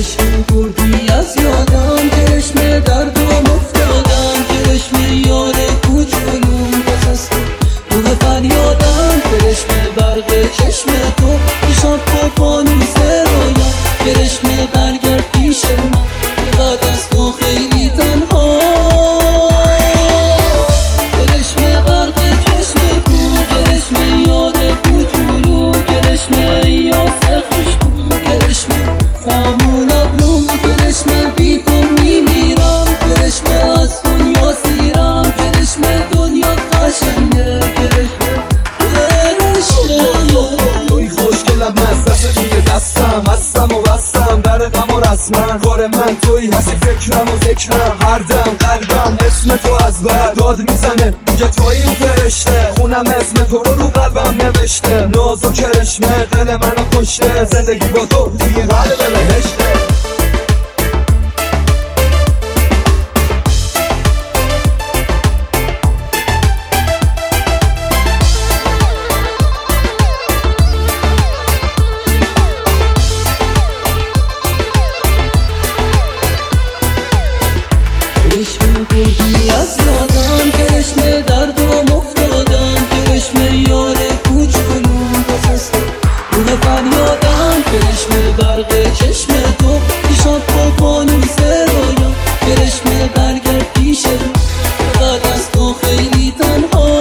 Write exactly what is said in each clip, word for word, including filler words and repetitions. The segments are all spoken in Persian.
کرشمه بردی از یادم، کرشمه دردم افتادم، کرشمه یار کوچولوم بسست روح فریادم، کرشمه برق چشم تو پیشم با فانوس رویام، کرشمه برگرد پیش من بعد از تو خیلی تنها، کرشمه برق چشم تو، کرشمه یار کوچولو، کرشمه یاسر خوشبو، کرشمه خامون ابروم، کرشمه بی تو میمیرم، کرشمه از دنیا سیرم، کرشمه دنیا قشنگه، کرشمه توی خوشگلم از دست توی دستم، هستم و بستم در غم و رسمن، کار من توی هستی فکرم و ذکرم، هر دم قلبم اسم تو از بر داد میزنه میگه توی اون فرشته، خونم اسم تو رو رو قلبم نوشته، ناز و کرشمه دل منو کشته، زندگی با تو توی قلب بهشته. کرشمه بردی از یادم، کرشمه دردم افتادم، کرشمه یار کوچولوم بسست روح فریادم، کرشمه برق چشم تو پیشم با فانوس رویام، کرشمه برگرد پیش من بعد از تو خیلی تنها،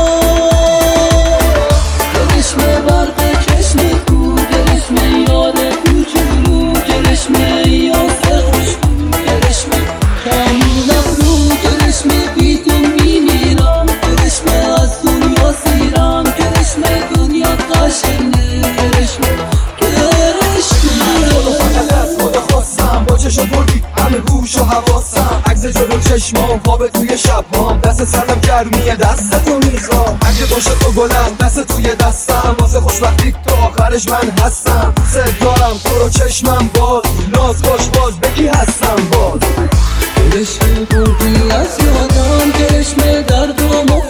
کرشمه برق چشم تو، کرشمه یار کوچولو، کرشمه یاسر خوشبو، کرشمه خامون ابرو، کرشمه بی تو میمیرم، کرشمه از دنیا سیرم، کرشمه دنیا قشنگه، کرشمه کرشمه فقط از خود خواستم با چشم بردی همه گوش و حواسم، عکس جلو چشمام خواب توی شبام، دست سرم گرمیه دست تو میخوام، اگه باشه تو گلم دست توی دستم، واسه خوشبختی تو آخرش من هستم، سد دارم تو رو چشمم باز، ناز باش باز بگی هستم باز. کرشمه بردی از یادم، کرشمه دردم